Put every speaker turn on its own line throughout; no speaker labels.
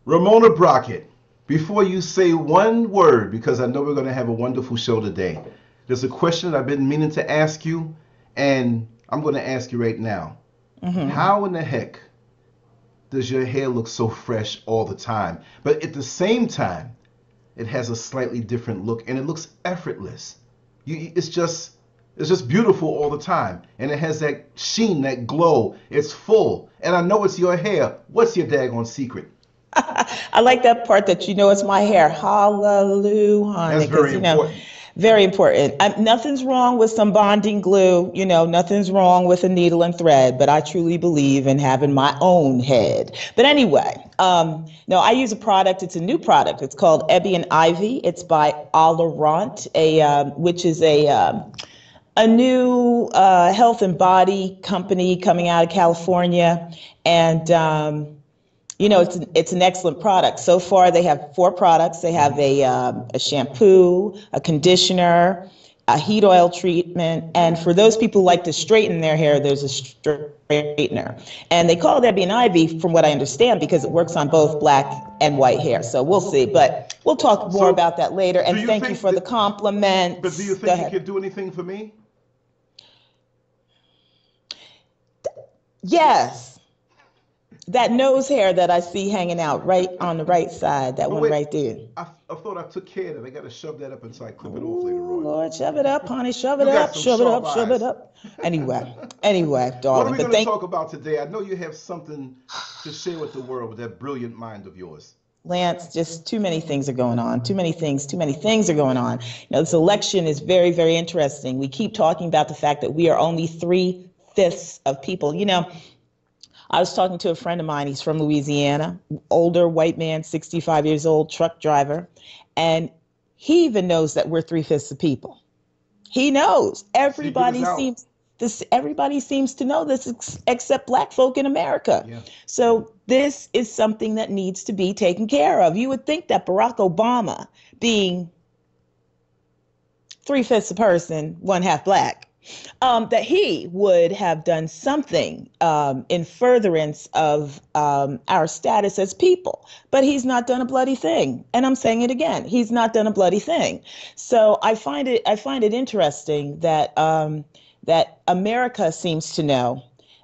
Ramona Brockett, before you say one word, because I know we're going to have a wonderful show today, there's a question that I've been meaning to ask you, and I'm going to ask you right now. How in the heck does your hair look so fresh all the time? But at the same time, it has a slightly different look, and it looks effortless. It's just beautiful all the time, and it has that sheen, that glow. It's full, and I know it's your hair. What's your daggone secret?
I like that part that you know it's my hair. Hallelujah, honey,
That's very
because
important.
very important. Nothing's wrong with some bonding glue. Nothing's wrong with a needle and thread. But I truly believe in having my own head. But anyway, no, I use a product. It's a new product. It's called Ebby and Ivy. It's by Alarant, which is a new health and body company coming out of California, and it's an excellent product. So far, they have four products. They have a shampoo, a conditioner, a heat oil treatment, and for those people who like to straighten their hair, there's a straightener. And they call it Ebony and Ivy, from what I understand, because it works on both black and white hair. So we'll see, but we'll talk more
So,
about that later.
do
And
you
thank you
think
for the
that? But do you
compliments. Go
think you
ahead.
could do anything for me?
Yes, that nose hair that I see hanging out right on the right side, that
But
one
wait,
right there.
I thought I took care of that. I got to shove that up until I clip it off later
Ooh,
on.
Lord, shove it up, honey, shove it
You got
up,
some
shove it
sharp
up, shove it
eyes.
up. Anyway,
What are
darling.
we
But
going to
thank
talk about today? I know you have something to share with the world with that brilliant mind of yours.
Lance, just too many things are going on. Too many things are going on. This election is very, very interesting. We keep talking about the fact that we are only three-fifths of people. I was talking to a friend of mine. He's from Louisiana, older white man, 65 years old, truck driver. And he even knows that we're three-fifths of people. He knows.
Secret is out.
Everybody seems to know this except black folk in America.
Yeah, yeah.
So this is something that needs to be taken care of. You would think that Barack Obama, being three-fifths a person, one half black, that he would have done something in furtherance of our status as people. But he's not done a bloody thing. And I'm saying it again. He's not done a bloody thing. So I find it interesting that America seems to know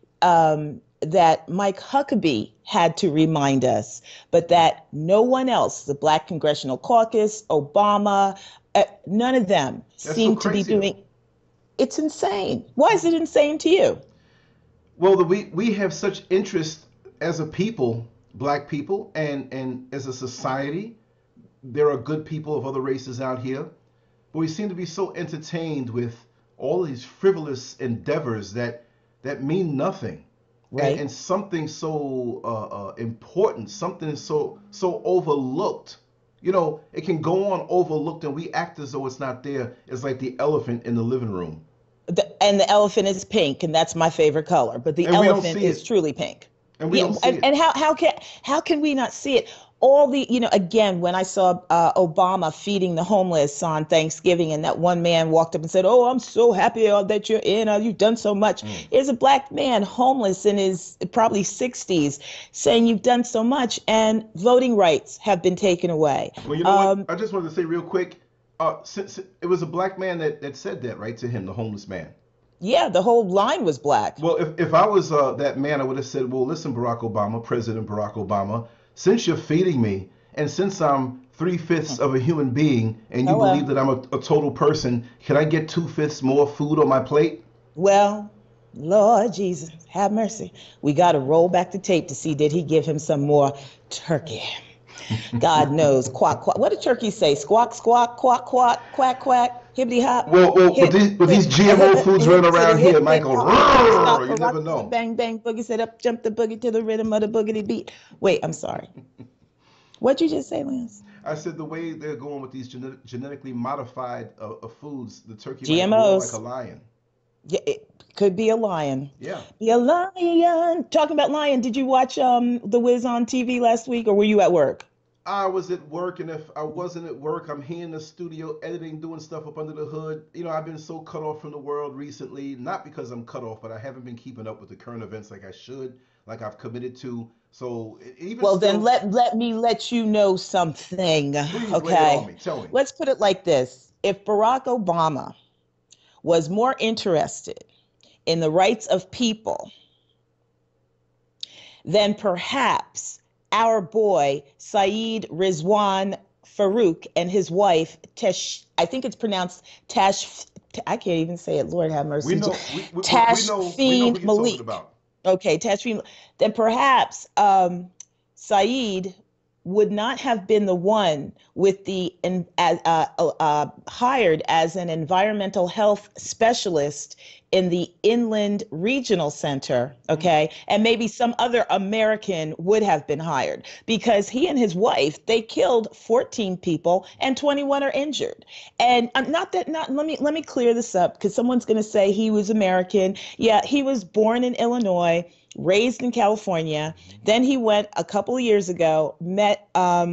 that Mike Huckabee had to remind us, but that no one else, the Black Congressional Caucus, Obama, none of them
That's so
seem to be
crazy, though.
doing. It's insane. Why is it insane to you?
Well, we have such interest as a people, black people, and as a society. There are good people of other races out here, but we seem to be so entertained with all these frivolous endeavors that mean nothing, and
Right?
something so important, something so overlooked. It can go on overlooked, and we act as though it's not there. It's like the elephant in the living room,
And the elephant is pink, and that's my favorite color. But the
and we don't
elephant
see
is
it,
truly pink.
and we
Yeah,
don't see
and
it.
how can we not see it? All the again, when I saw Obama feeding the homeless on Thanksgiving, and that one man walked up and said, "Oh, I'm so happy that you're in. You've done so much."
Mm.
Here's a black man, homeless in his probably 60s, saying, "You've done so much," and voting rights have been taken away.
Well, you know what? I just wanted to say real quick. Since it was a black man that said that, right, to him, the homeless man.
Yeah, the whole line was black.
Well, if I was that man, I would have said, well, listen, Barack Obama, President Barack Obama, since you're feeding me, and since I'm three-fifths of a human being, and you believe
Hello.
that I'm a total person, can I get two-fifths more food on my plate?
Well, Lord Jesus, have mercy. We got to roll back the tape to see did he give him some more turkey. God knows. Quack, quack. What did turkey say? Squawk, squawk, quack, quack, quack, quack, hibbity hop,
Well, with
hip,
these
hip,
GMO foods running
hip to the
around here,
hip, hip,
Michael,
hop, stop, stop,
you
a
never
rock to the
know.
bang, bang, boogie, set up, jump the boogie to the rhythm of the boogity beat. Wait, I'm sorry. What'd you just say, Lance?
I said the way they're going with these genetically modified foods, the turkey might roar like a
GMOs.
lion.
Yeah, it could be a lion.
Yeah.
Be a lion. Talking about lion, did you watch The Wiz on TV last week, or were you at work?
I was at work, and if I wasn't at work, I'm here in the studio editing, doing stuff up under the hood. I've been so cut off from the world recently, not because I'm cut off, but I haven't been keeping up with the current events like I should. like I've committed to. So even
Well, then
still,
let me let you know something,
please lay it on
okay?
me. Tell me.
Let's put it like this. If Barack Obama was more interested in the rights of people, then perhaps our boy Saeed Rizwan Farouk and his wife I think it's pronounced Tash, I can't even say it, Lord have
We
mercy,
know we know who
Tashfeen
you're talking
Malik.
about.
Okay, Tashfeen, then perhaps Saeed would not have been the one with the hired as an environmental health specialist in the Inland Regional Center, okay? And maybe some other American would have been hired because he and his wife, they killed 14 people and 21 are injured. And let me clear this up because someone's going to say he was American. Yeah, he was born in Illinois, raised in California. Then he went a couple of years ago, met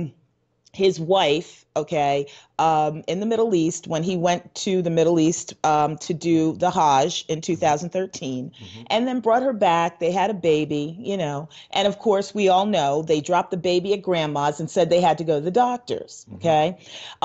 his wife, okay, in the Middle East when he went to the Middle East to do the Hajj in 2013, and then brought her back. They had a baby, you know, and of course, we all know they dropped the baby at grandma's and said they had to go to the doctors, okay?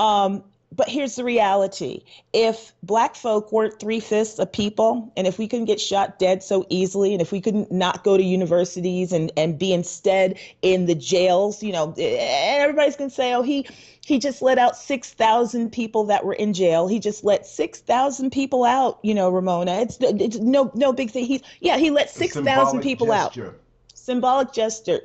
But here's the reality. If black folk weren't 3/5 of people, and if we couldn't get shot dead so easily, and if we couldn't not go to universities and be instead in the jails, you know, and everybody's going to say, oh, he just let out 6,000 people that were in jail. He just let 6,000 people out, you know, Ramona. It's no big thing. He let 6,000 people out. Symbolic gesture.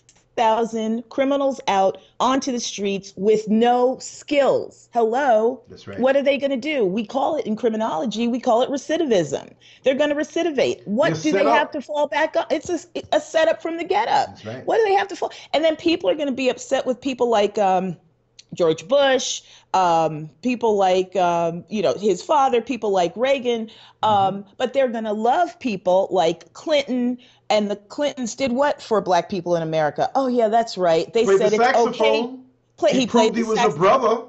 6,000 criminals out onto the streets with no skills. Hello.
That's right.
What are they going to do? We call it in criminology, we call it recidivism. They're going to recidivate. What do they have to fall back on? It's a setup from the get up.
That's right.
What do they have to fall? And then people are going to be upset with people like George Bush, people like, you know, his father, people like Reagan, but they're going to love people like Clinton. And the Clintons did what for black people in America? Oh, yeah, that's right. They
Played
said
the
it's
saxophone.
okay.
He proved he was a brother.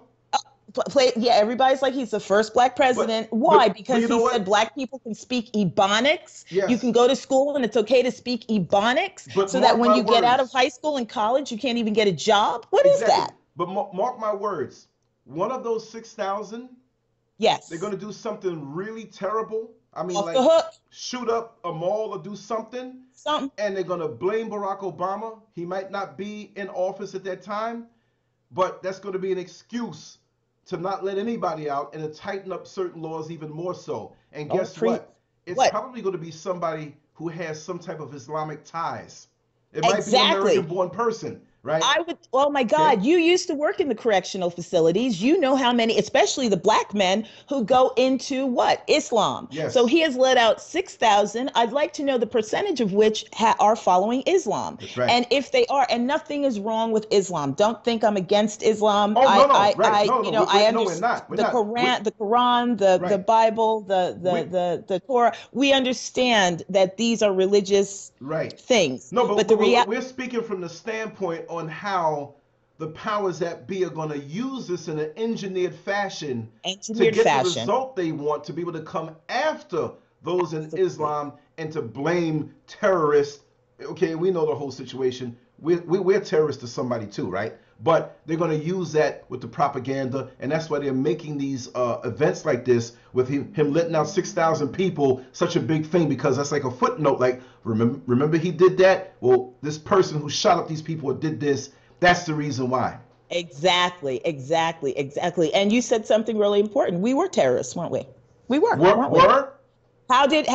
Yeah, everybody's like he's the first black president. Why? Because he said black people can speak Ebonics.
Yes.
You can go to school and it's okay to speak Ebonics,
But
so that when you get out of high school and college, you can't even get a job. What is that?
But mark my words. One of those 6,000,
yes,
they're going to do something really terrible. I mean,
off
like
the hook.
Shoot up a mall or do something. And they're going to blame Barack Obama. He might not be in office at that time, but that's going to be an excuse to not let anybody out and to tighten up certain laws even more so. And guess what? It's probably going to be somebody who has some type of Islamic ties. It might be an American-born person, right?
Oh my God, you used to work in the correctional facilities. You know how many, especially the black men who go into what? Islam.
Yes.
So he has let out 6,000. I'd like to know the percentage of which are following Islam.
That's right.
And if they are, and nothing is wrong with Islam. Don't think I'm against Islam.
Oh, no, right.
I understand the Quran, the Bible, the Torah. We understand that these are religious things.
No, but we're speaking from the standpoint on how the powers that be are going to use this in an engineered fashion to get the result they want, to be able to come after those in Islam and to blame terrorists. Okay, we know the whole situation. We're terrorists to somebody too, right? But they're going to use that with the propaganda, and that's why they're making these events like this with him letting out 6,000 people such a big thing, because that's like a footnote. Like, remember he did that? Well, this person who shot up these people or did this, that's the reason why.
Exactly. And you said something really important. We were terrorists, weren't we? We were. How did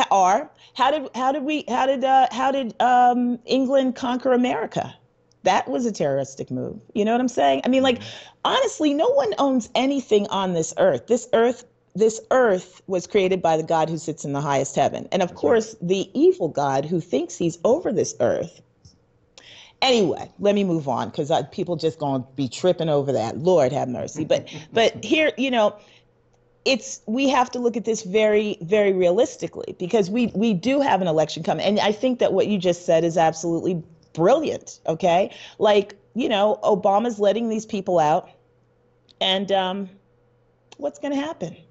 England conquer America? That was a terroristic move. You know what I'm saying? I mean, like, honestly, no one owns anything on this earth. This earth was created by the God who sits in the highest heaven. And of course, the evil God who thinks he's over this earth. Anyway, let me move on, because people just going to be tripping over that. Lord have mercy. But here, you know, we have to look at this very, very realistically, because we do have an election coming. And I think that what you just said is absolutely brilliant. Okay. Like, you know, Obama's letting these people out, and what's going to happen?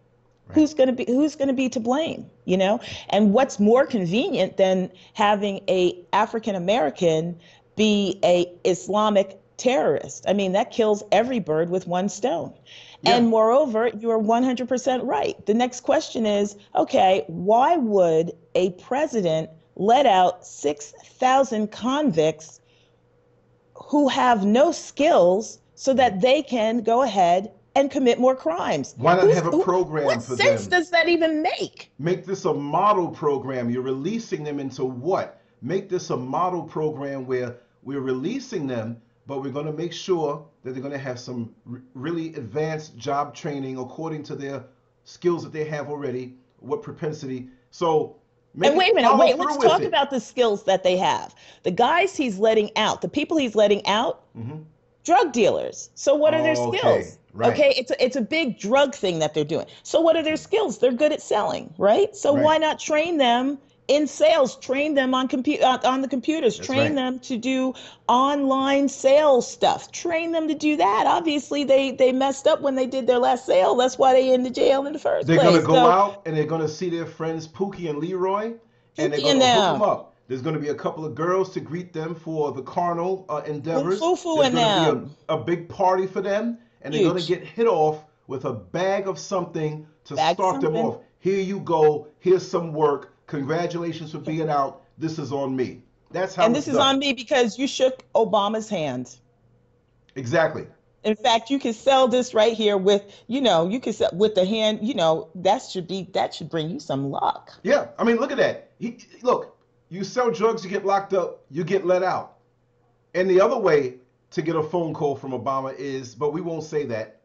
Right.
Who's going to be to blame, you know? And what's more convenient than having a African American be a Islamic terrorist? I mean, that kills every bird with one stone.
Yeah.
And moreover, you are 100% right. The next question is, okay, why would a president let out 6,000 convicts who have no skills so that they can go ahead and commit more crimes?
Why not have a program
What
for
sense
them?
does that even make?
Make this a model program. You're releasing them into what? Make this a model program where we're releasing them, but we're going to make sure that they're going to have some really advanced job training according to their skills that they have already, what propensity. So make
And wait a
it
minute,
follow
wait,
through
let's
with
talk
it.
about the skills that they have. The guys he's letting out, the people he's letting out, drug dealers. So what are their
Okay,
skills?
right,
Okay, it's a big drug thing that they're doing. So what are their skills? They're good at selling, right? So
right.
why not train them in sales? Train them on on the computers.
That's
Train
right.
them to do online sales stuff. Train them to do that. Obviously, they messed up when they did their last sale. That's why they in the jail in the first
They're going to
place.
go
So
out and they're going to see their friends Pookie and Leroy, and they're
Pookie
going
and
to hook them
them,
up. There's going to be a couple of girls to greet them for the carnal endeavors.
Fufu
There's
and
going to be
them,
a big party for them, and they're going to
huge
get hit off with a bag of something to
bag
start them
something.
off. Here you go. Here's some work. Congratulations for being out. This is on me. That's how
And
it's
this is
done.
on me because you shook Obama's hand.
Exactly.
In fact, you can sell this right here with, you can sell with the hand, that should bring you some luck.
Yeah. I mean, look at that. Look, you sell drugs, you get locked up, you get let out. And the other way to get a phone call from Obama is, but we won't say that.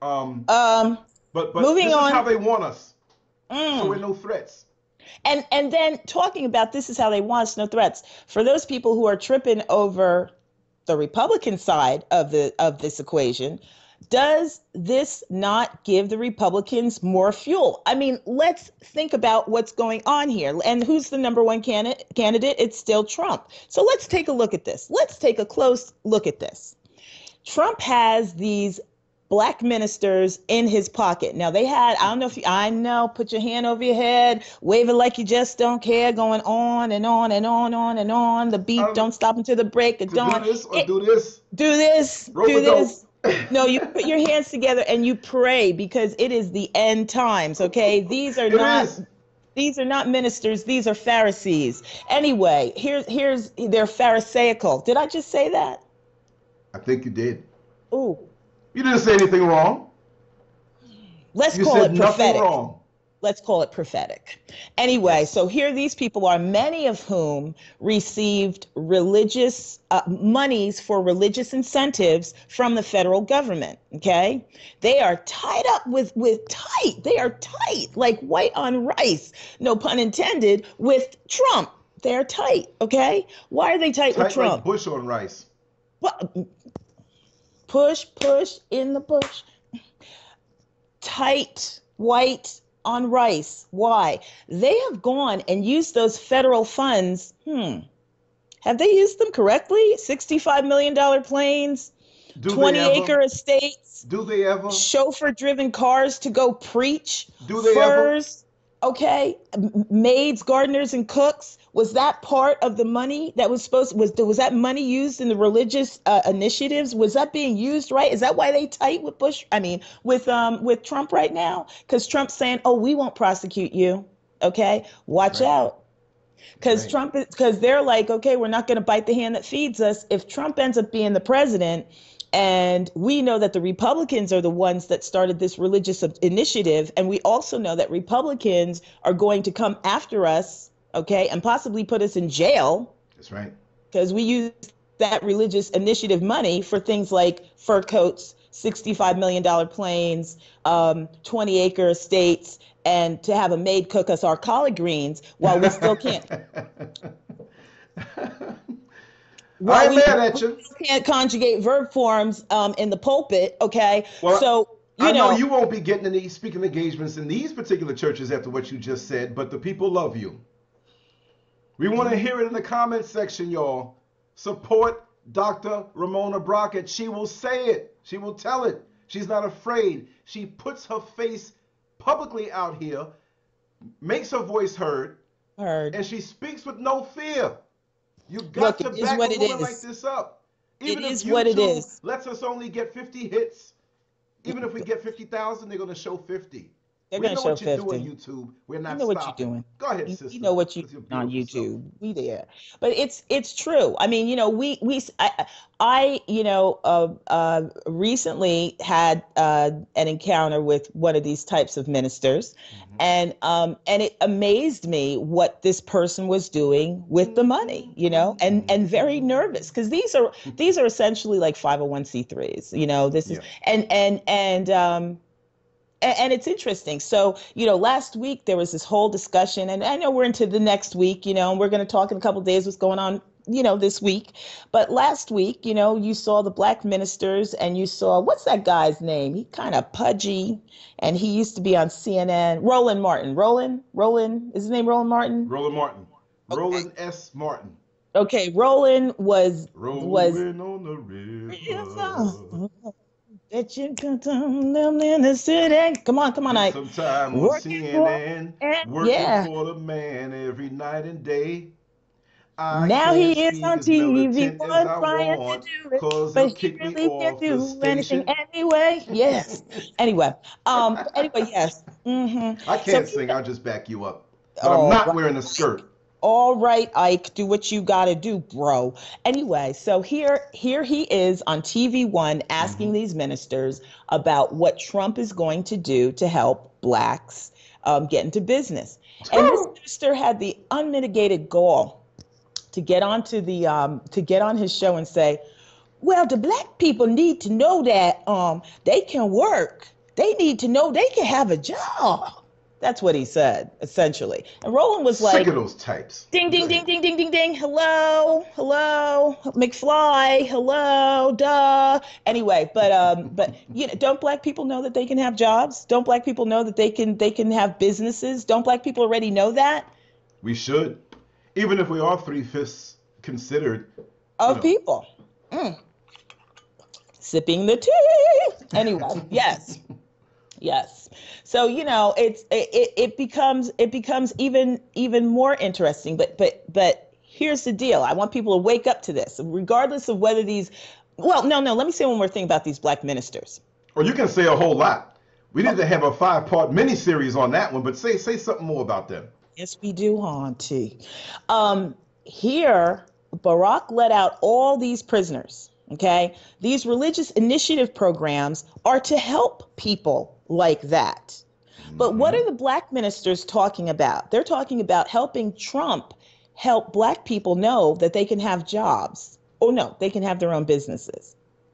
But
Moving
this is how
on.
they want us. So we're
Mm.
no threats.
And then talking about this is how they want us, no threats. For those people who are tripping over the Republican side of this equation, does this not give the Republicans more fuel? I mean, let's think about what's going on here. And who's the number one candidate? It's still Trump. So let's take a look at this. Let's take a close look at this. Trump has these black ministers in his pocket. Now I don't know if I know, put your hand over your head, wave it like you just don't care, going on and on and on and on. The beat don't stop until the break of
To do
dawn.
this or do this,
Do this,
rope
do
a dope.
this. No, you put your hands together and you pray because it is the end times, okay? These are
It
not
is.
these are not ministers, these are Pharisees. Anyway, they're Pharisaical. Did I just say that?
I think you did.
Ooh,
You didn't say anything wrong.
let's
You
call
said
it
nothing
prophetic.
wrong.
Let's call it prophetic. Anyway, so here these people are, many of whom received religious monies for religious incentives from the federal government. Okay, they are tied up with tight. They are tight, like white on rice. No pun intended. With Trump, they're tight. Okay, why are they tight with
Tight like
Trump?
Bush on rice.
What? Push in the bush. Tight, white on rice. Why? They have gone and used those federal funds. Have they used them correctly? $65 million planes,
Do they
20-acre
ever?
estates,
Do they ever?
chauffeur-driven cars to go preach,
Do they ever?
furs, okay, maids, gardeners, and cooks. Was that part of the money that was was that money used in the religious initiatives? Was that being used right? Is that why they tight with Bush? I mean, with Trump right now? Because Trump's saying, "Oh, we won't prosecute you." Okay, watch
Right.
out. Because
Right.
because they're like, okay, we're not going to bite the hand that feeds us. If Trump ends up being the president, and we know that the Republicans are the ones that started this religious initiative, and we also know that Republicans are going to come after us, okay, and possibly put us in jail
That's right.
because we use that religious initiative money for things like fur coats, $65 million planes, 20-acre estates, and to have a maid cook us our collard greens while we still can't.
I ain't
we
mad at you.
can't conjugate verb forms in the pulpit, okay?
Well,
So,
I know you won't be getting any speaking engagements in these particular churches after what you just said, but the people love you. We want to hear it in the comment section, y'all. Support Dr. Ramona Brockett. She will say it. She will tell it. She's not afraid. She puts her face publicly out here, makes her voice heard, and she speaks with no fear. You got
Look,
to
it is
back
what
a
it
woman like
is.
this up.
It
Even if
is what it
YouTube
is.
lets us only get 50 hits, even if we get 50,000, they're going to show 50.
They're
We
going to
know
show
what you're doing,
50.
YouTube. We're
You
not
know what you're
stopping.
doing.
Go ahead,
You
sister,
know what you're
with your
doing on
beautiful self.
YouTube. We there, but it's true. I mean, I recently had an encounter with one of these types of ministers, and it amazed me what this person was doing with the money, and very nervous because these are essentially like 501c3s. This is
Yeah.
and it's interesting. So, last week there was this whole discussion, and I know we're into the next week, and we're going to talk in a couple of days what's going on, this week. But last week, you saw the black ministers, and you saw, what's that guy's name? He kind of pudgy, and he used to be on CNN. Roland Martin. Roland, is his name Roland Martin?
Roland Martin.
Okay.
Roland S. Martin.
Okay, Roland was
Rolling on the river.
that you can come down in the city. Come on,
Get some time on CNN, working for the man every night and day.
Now he is on TV,
one
trying to do it,
cause
but
he'll
he
kick me
really can't
off the
do anything
station.
anyway. Yes. Anyway, yes.
I can't sing. I'll just back you up. But
Oh,
I'm not
right.
wearing a skirt.
All right, Ike, do what you gotta do, bro. Anyway, so here he is on TV1 asking these ministers about what Trump is going to do to help blacks get into business. And this minister had the unmitigated gall to get onto to get on his show and say, well, the black people need to know that they can work. They need to know they can have a job. That's what he said, essentially. And Roland was like,
sick of those types.
Ding, ding, ding, ding, ding, ding, ding. Hello, McFly. Hello, duh. Anyway, but don't black people know that they can have jobs? Don't black people know that they can have businesses? Don't black people already know that?
We should, even if we are 3/5 considered
of people. Sipping the tea. Anyway, yes. Yes. So, it becomes even more interesting. But here's the deal. I want people to wake up to this, regardless of whether no, let me say one more thing about these black ministers.
Or you can say a whole lot. We need to have a 5-part miniseries on that one, but say something more about them.
Yes, we do, Auntie. Here, Barack let out all these prisoners. Okay. These religious initiative programs are to help people like that. But what are the black ministers talking about? They're talking about helping Trump help black people know that they can have jobs. Oh, no, they can have their own businesses.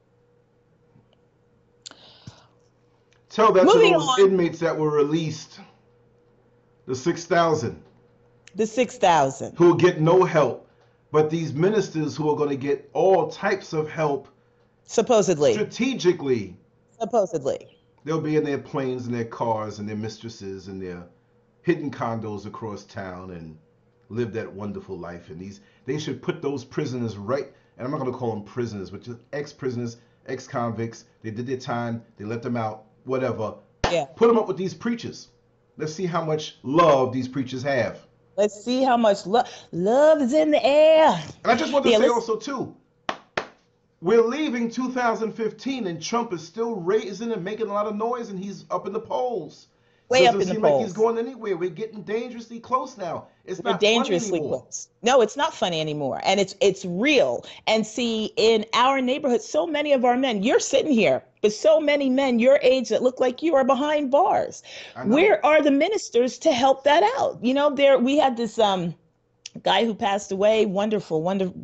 Tell that
Moving
to those
on.
inmates that were released, the 6,000.
The 6,000.
Who will get no help. But these ministers who are going to get all types of help.
Supposedly.
Strategically.
Supposedly.
They'll be in their planes and their cars and their mistresses and their hidden condos across town and live that wonderful life. And they should put those prisoners right, and I'm not going to call them prisoners, but just ex-prisoners, ex-convicts. They did their time. They let them out, whatever.
Yeah.
Put them up with these preachers. Let's see how much love these preachers have.
Let's see how much love is in the air.
And I just want to say also, too, we're leaving 2015 and Trump is still raising and making a lot of noise and he's up in the polls.
Way up in the
Doesn't seem like he's going anywhere. We're getting dangerously close now. It's not
dangerously
funny anymore.
close. No, it's not funny anymore. And it's real. And see, in our neighborhood, so many of our men, you're sitting here, but so many men your age that look like you are behind bars. Where are the ministers to help that out? We had this guy who passed away, wonderful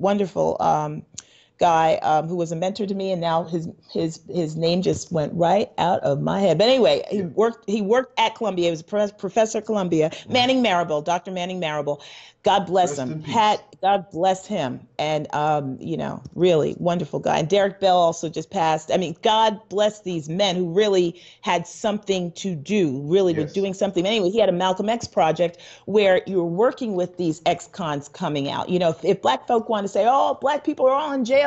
guy who was a mentor to me, and now his name just went right out of my head. But anyway, he worked at Columbia. He was a professor at Columbia. Manning Marable, Dr. Manning Marable. God bless him. God bless him. And really wonderful guy. And Derek Bell also just passed. I mean, God bless these men who really had something to do, really were doing something. Anyway, he had a Malcolm X project where you were working with these ex-cons coming out. If black folk want to say, oh, black people are all in jail,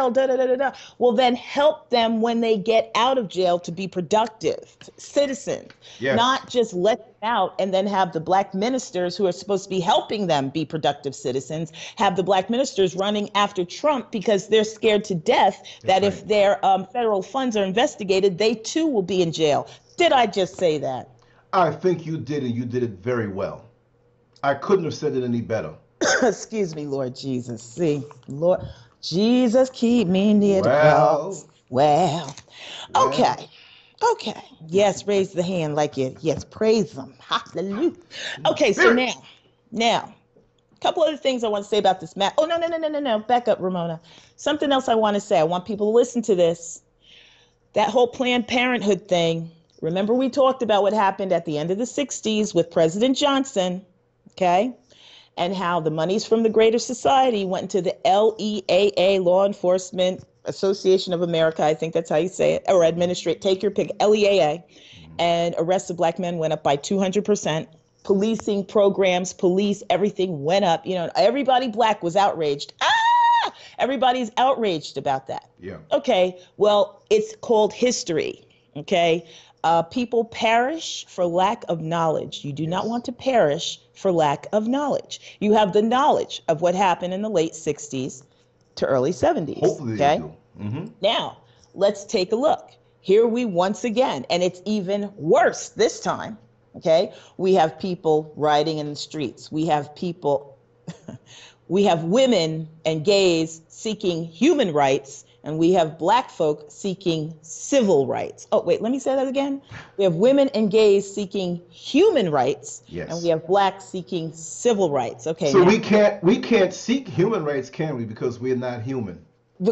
jail, da da da da da. Well, then help them when they get out of jail to be productive citizens,
Yes.
not just let them out and then have the black ministers who are supposed to be helping them be productive citizens, have the black ministers running after Trump because they're scared to death
That's
that
right.
if their federal funds are investigated, they too will be in jail. Did I just say that?
I think you did, and you did it very well. I couldn't have said it any better.
Excuse me, Lord Jesus. See, Lord Jesus, keep me near the cross.
Well,
Well,
well.
okay. Okay. Yes, raise the hand like you, yes, praise them. Hallelujah.
In the
Okay, so
spirit.
now, a couple other things I want to say about this map. Oh, no, no, no, no, no, no. Back up, Ramona. Something else I want to say. I want people to listen to this. That whole Planned Parenthood thing. Remember, we talked about what happened at the end of the 60s with President Johnson, okay? And how the monies from the Greater Society went into the LEAA, Law Enforcement Association of America. I think that's how you say it, or administrate, take your pick, LEAA. And arrests of black men went up by 200%. Policing programs, police, everything went up. You know, everybody black was outraged. Everybody's outraged about that.
Yeah.
Okay, well, it's called history. Okay, people perish for lack of knowledge. You do not want to perish for lack of knowledge. You have the knowledge of what happened in the late 60s to early 70s.
Hopefully
okay?
they do. Mm-hmm.
Now, let's take a look. Here we once again, and it's even worse this time. Okay, we have people rioting in the streets. We have people, we have women and gays seeking human rights, and we have black folk seeking civil rights. Oh, wait, let me say that again. We have women and gays seeking human rights,
Yes.
and we have blacks seeking civil rights. Okay.
So
now,
we can't seek human rights, can we? Because we're not human.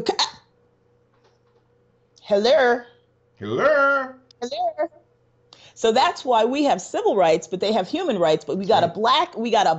Hello.
Hello.
Hello. So that's why we have civil rights, but they have human rights. But we got a black,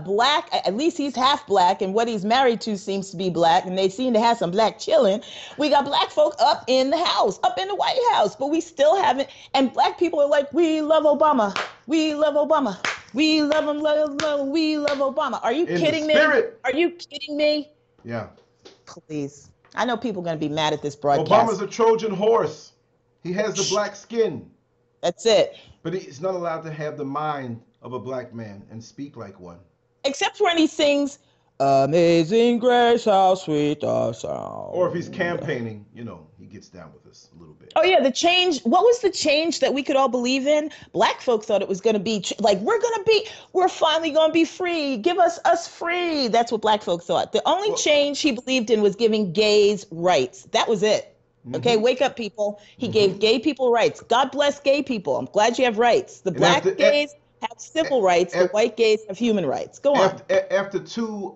at least he's half black, and what he's married to seems to be black, and they seem to have some black children. We got black folk up in the house, up in the White House, but we still haven't. And black people are like, we love Obama. We love Obama. We love him, we love Obama. Are you kidding me? Are you kidding me?
Yeah.
Please. I know people are going to be mad at this broadcast.
Obama's a Trojan horse. He has the black skin.
That's it.
But he's not allowed to have the mind of a black man and speak like one.
Except when he sings, Amazing Grace, how sweet the sound.
Or if he's campaigning, you know, he gets down with us a little bit.
Oh, yeah, the change. What was the change that we could all believe in? Black folk thought it was going to be like, we're finally going to be free. Give us free. That's what black folk thought. The only change he believed in was giving gays rights. That was it. Okay, wake up, people. He gave gay people rights. God bless gay people. I'm glad you have rights. The black gays have civil rights. The white gays have human rights. Go on.
After two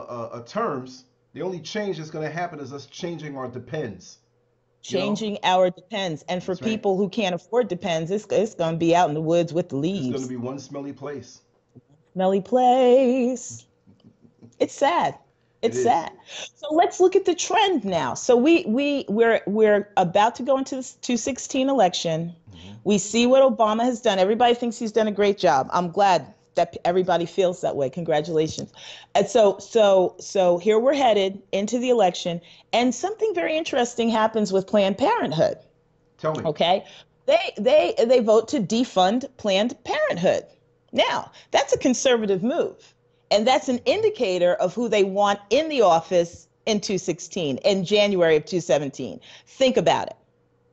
terms, the only change that's going to happen is us changing our depends.
Changing our depends. And for people who can't afford depends, it's going to be out in the woods with the leaves.
It's going to be one smelly place.
Smelly place. It's sad. It's sad. So let's look at the trend now. So we're about to go into the 2016 election. We see what Obama has done. Everybody thinks he's done a great job. I'm glad that everybody feels that way. Congratulations. And so here we're headed into the election, and something very interesting happens with Planned Parenthood.
Tell me.
Okay. They vote to defund Planned Parenthood. Now, that's a conservative move. And that's an indicator of who they want in the office in 2016, in January of 2017. Think about it.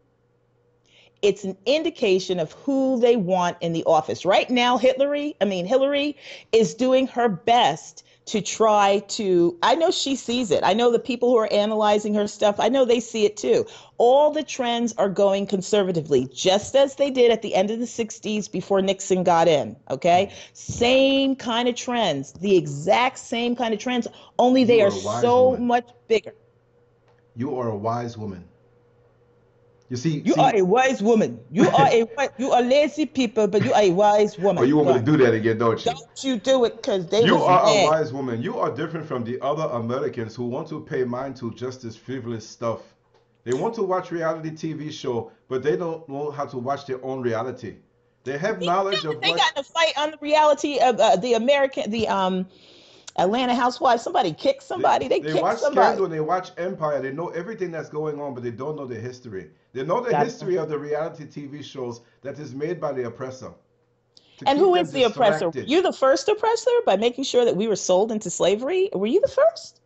It's an indication of who they want in the office. Right now, Hillary is doing her best to try to, I know she sees it. I know the people who are analyzing her stuff, I know they see it too. All the trends are going conservatively, just as they did at the end of the 60s before Nixon got in, okay? Same kind of trends, the exact same kind of trends, only they are so much bigger.
You are a wise woman. You see,
you are a wise woman. You are lazy people, but you are a wise woman.
Oh, you want me to do that again, don't you?
Don't you do it, because
you are a wise woman. You are different from the other Americans who want to pay mind to just this frivolous stuff. They want to watch reality TV show, but they don't know how to watch their own reality. They have knowledge of
they got in a fight on the reality of the Atlanta Housewives, somebody kicked somebody. They
They
kicked
watch
somebody.
Scandal and they watch Empire. They know everything that's going on, but they don't know the history. They know the
Got
history of the reality TV shows that is made by the oppressor to
And
keep
who
them
is the oppressor?
distracted.
You the first oppressor by making sure that we were sold into slavery? Were you the first?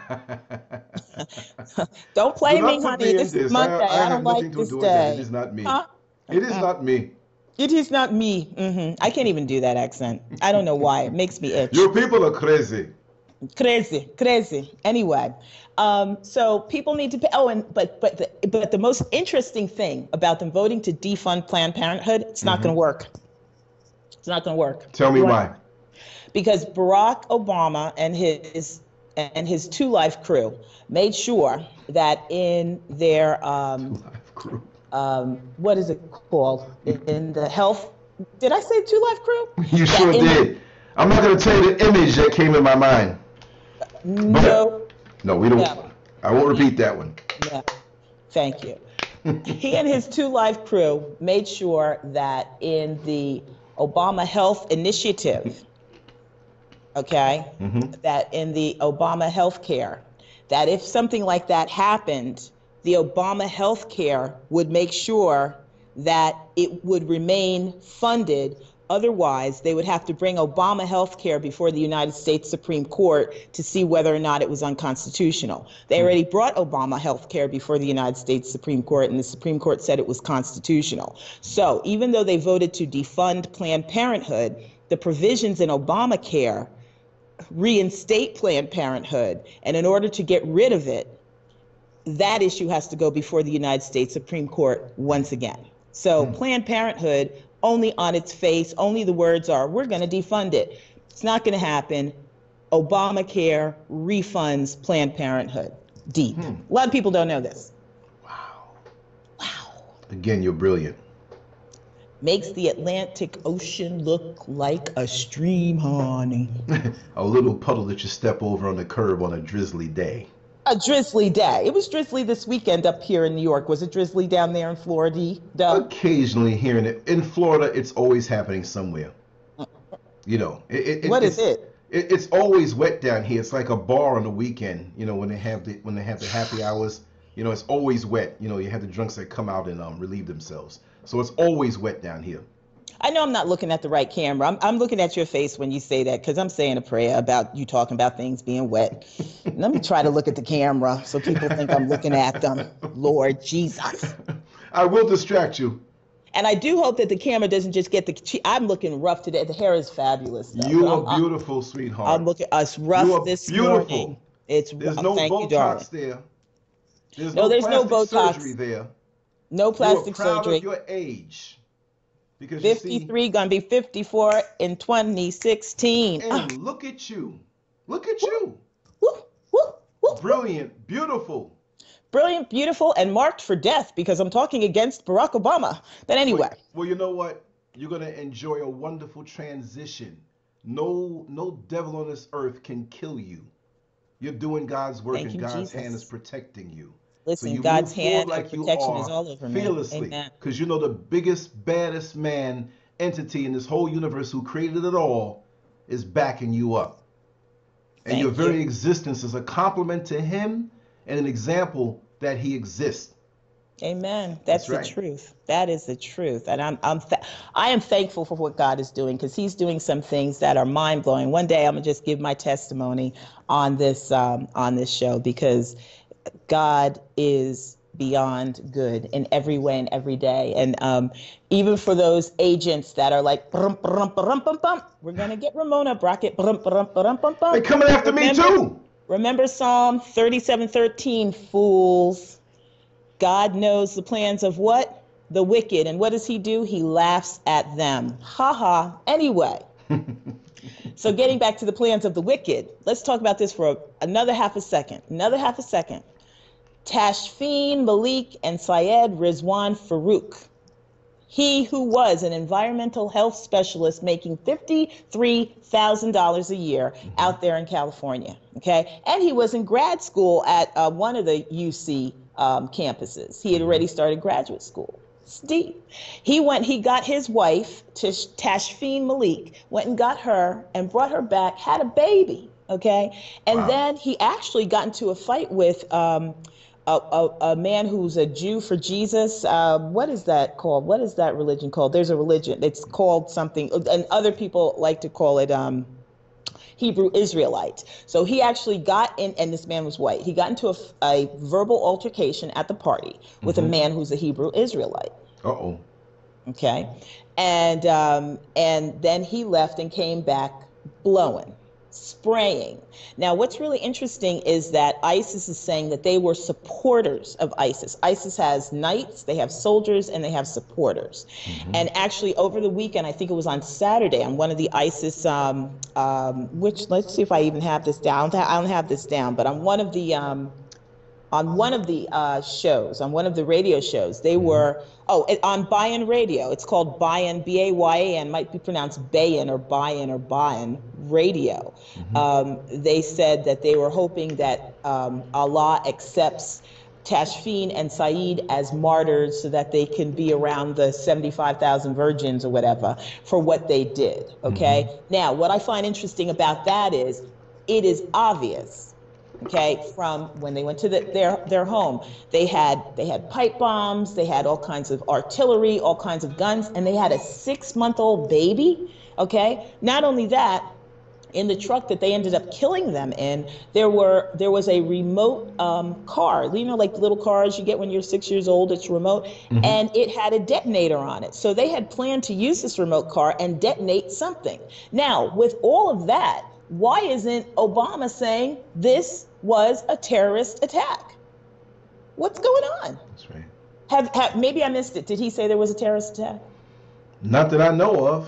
Don't
Do
play
not
me,
put
honey.
me in
This is
this.
Monday.
I
I
have
don't
nothing
like
to
this
do with that. It
day.
is not me.
Huh?
It is not me.
It is not me. I can't even do that accent. I don't know why. It makes me itch.
Your people are crazy.
Crazy, crazy. Anyway, so people need to pay. Oh, and but the most interesting thing about them voting to defund Planned Parenthood, it's not going to work. It's not going to work.
Tell me why.
Because Barack Obama and his Two Life crew made sure that in their
Live crew.
what is it called, in the health, did I say Two Life crew?
You sure did. I'm not going to tell you the image that came in my mind.
No.
No, we don't.
No.
I won't repeat that one.
No. Thank you. He and his Two Life crew made sure that in the Obama Health Initiative, okay, that in the Obama health care, that if something like that happened, the Obama health care would make sure that it would remain funded. Otherwise, they would have to bring Obama health care before the United States Supreme Court to see whether or not it was unconstitutional. They already brought Obama health care before the United States Supreme Court, and the Supreme Court said it was constitutional. So even though they voted to defund Planned Parenthood, the provisions in Obamacare reinstate Planned Parenthood. And in order to get rid of it, that issue has to go before the United States Supreme Court once again. So Planned Parenthood, only on its face, only the words are, we're going to defund it. It's not going to happen. Obamacare refunds Planned Parenthood. Deep. A lot of people don't know this. Wow.
Again, you're brilliant.
Makes the Atlantic Ocean look like a stream, honey.
A little puddle that you step over on the curb on a drizzly day.
A drizzly day. It was drizzly this weekend up here in New York. Was it drizzly down there in Florida, Doug?
Occasionally hearing it. In Florida, it's always happening somewhere. You know,
What is it?
It's always wet down here. It's like a bar on the weekend. You know, when they have the happy hours. You know, it's always wet. You know, you have the drunks that come out and relieve themselves. So it's always wet down here.
I know I'm not looking at the right camera. I'm looking at your face when you say that because I'm saying a prayer about you talking about things being wet. Let me try to look at the camera so people think I'm looking at them. Lord Jesus.
I will distract you.
And I do hope that the camera doesn't just get I'm looking rough today. The hair is fabulous. Though.
You are beautiful, sweetheart.
I'm looking us rough this morning. It's
There's no
thank you,
Botox
darling.
there. There's
there's no
plastic
Botox.
surgery there.
No plastic
you are proud
surgery.
of your age. Because
53, gonna be 54 in 2016.
And look at you. Look at you.
Woo, woo, woo.
Brilliant, beautiful.
Brilliant, beautiful, and marked for death because I'm talking against Barack Obama. But anyway.
Well, you know what? You're going to enjoy a wonderful transition. No devil on this earth can kill you. You're doing God's work, and God's hand is protecting you.
Listen,
so
God's hand
like
of protection is all over me.
Fearlessly.
Amen.
Because you know the biggest, baddest entity in this whole universe who created it all is backing you up. And your very existence is a compliment to him and an example that he exists.
Amen. That's
right.
The truth. That is the truth. And I am thankful for what God is doing because he's doing some things that are mind blowing. One day I'm gonna just give my testimony on this show because God is beyond good in every way and every day. And even for those agents that are like, brum, brum, brum, brum, brum, we're going to get Ramona Brockett. Brum, brum, brum, brum, brum.
They're coming after me too.
Remember Psalm 37:13, fools. God knows the plans of what? The wicked. And what does he do? He laughs at them. Ha ha. Anyway. So getting back to the plans of the wicked, let's talk about this for another half a second. Tashfeen Malik and Syed Rizwan Farouk. He who was an environmental health specialist making $53,000 a year out there in California. Okay. And he was in grad school at one of the UC campuses. He had already started graduate school. Steve. He got his wife, Tashfeen Malik, went and got her and brought her back, had a baby. Okay. And
Wow.
then he actually got into a fight with a man who's a Jew for Jesus. What is that called? What is that religion called? There's a religion. It's called something, and other people like to call it Hebrew Israelite. So he actually got in, and this man was white. He got into a verbal altercation at the party with a man who's a Hebrew Israelite.
Uh-oh.
Okay, and then he left and came back blowing, spraying. Now, what's really interesting is that ISIS is saying that they were supporters of ISIS. ISIS has knights, they have soldiers, and they have supporters. And actually, over the weekend, I think it was on Saturday, on one of the ISIS, which let's see if I even have this down. I don't have this down, but on one of the shows, on one of the radio shows, they were, on Bayan Radio. It's called Bayan, B-A-Y-A-N, might be pronounced Bayan or Bayan Radio. They said that they were hoping that Allah accepts Tashfeen and Saeed as martyrs so that they can be around the 75,000 virgins or whatever for what they did, okay? Now, what I find interesting about that is it is obvious, okay, from when they went to their home. They had pipe bombs, they had all kinds of artillery, all kinds of guns, and they had a 6-month-old baby, okay? Not only that, in the truck that they ended up killing them in, there was a remote car, you know, like the little cars you get when you're 6 years old, it's remote, and it had a detonator on it. So they had planned to use this remote car and detonate something. Now, with all of that, why isn't Obama saying this was a terrorist attack? What's going on?
That's right.
Maybe I missed it. Did he say there was a terrorist attack?
Not that I know of.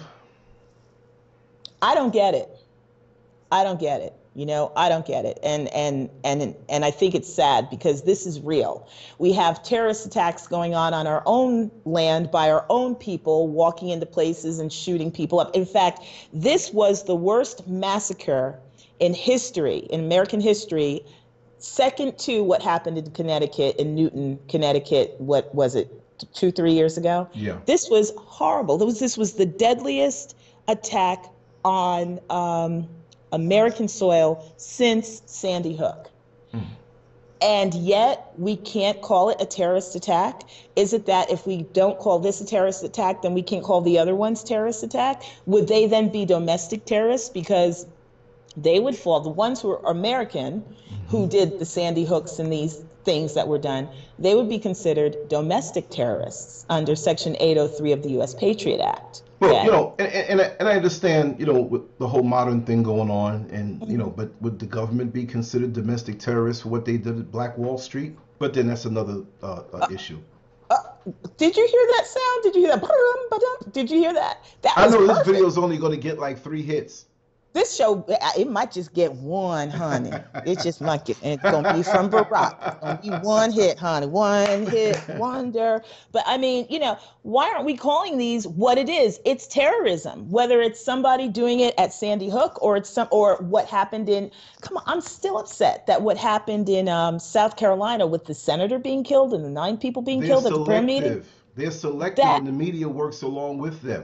I don't get it. I don't get it. You know, I don't get it. And I think it's sad because this is real. We have terrorist attacks going on our own land by our own people, walking into places and shooting people up. In fact, this was the worst massacre in history, in American history, second to what happened in Connecticut, in Newton, Connecticut, what was it, 2-3 years ago?
Yeah.
This was horrible. This was the deadliest attack on American soil since Sandy Hook. And yet we can't call it a terrorist attack. Is it that if we don't call this a terrorist attack, then we can't call the other ones terrorist attack? Would they then be domestic terrorists? Because they would fall, the ones who are American, who did the Sandy Hooks and these things that were done, they would be considered domestic terrorists under Section 803 of the U.S. Patriot Act.
Well,
Okay?
you know, and I understand, you know, with the whole modern thing going on, and you know, but would the government be considered domestic terrorists for what they did at Black Wall Street? But then that's another issue.
Did you hear that sound? Did you hear that? Ba-dum? Did you hear that? That
I
was
know
perfect.
this video is only going to get like 3 hits.
This show, it might just get one, honey. It just might get, and it's going to be from Barack. It's going to be one hit, honey. One hit wonder. But I mean, you know, why aren't we calling these what it is? It's terrorism, whether it's somebody doing it at Sandy Hook or or what happened come on, I'm still upset that what happened in South Carolina with the senator being killed and the 9 people being killed at the prayer meeting.
They're selective and the media works along with them.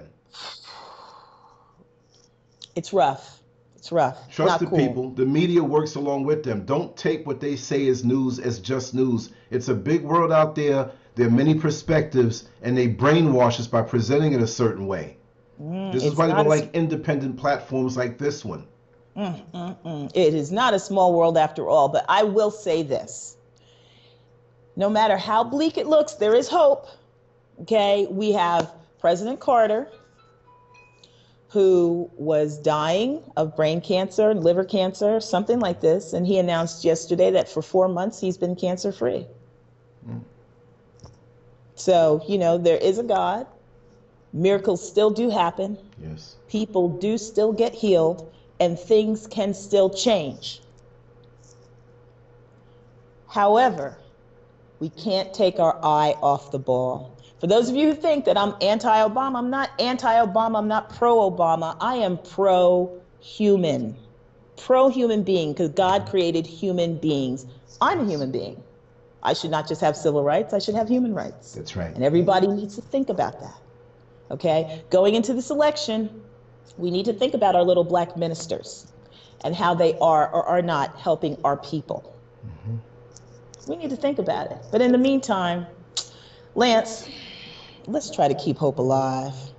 It's rough. It's rough.
Trust the people. The media works along with them. Don't take what they say as news as just news. It's a big world out there. There are many perspectives, and they brainwash us by presenting it a certain way. This is why they don't like independent platforms like this one.
It is not a small world after all, but I will say this. No matter how bleak it looks, there is hope. Okay, we have President Carter, who was dying of brain cancer and liver cancer, something like this. And he announced yesterday that for 4 months he's been cancer-free. So, you know, there is a God. Miracles still do happen.
Yes.
People do still get healed, and things can still change. However, we can't take our eye off the ball. For those of you who think that I'm anti-Obama, I'm not anti-Obama, I'm not pro-Obama. I am pro-human being, because God created human beings. I'm a human being. I should not just have civil rights, I should have human rights.
That's right.
And everybody needs to think about that. Okay? Going into this election, we need to think about our little black ministers. and how they are or are not helping our people. We need to think about it. But in the meantime, Lance, let's try to keep hope alive.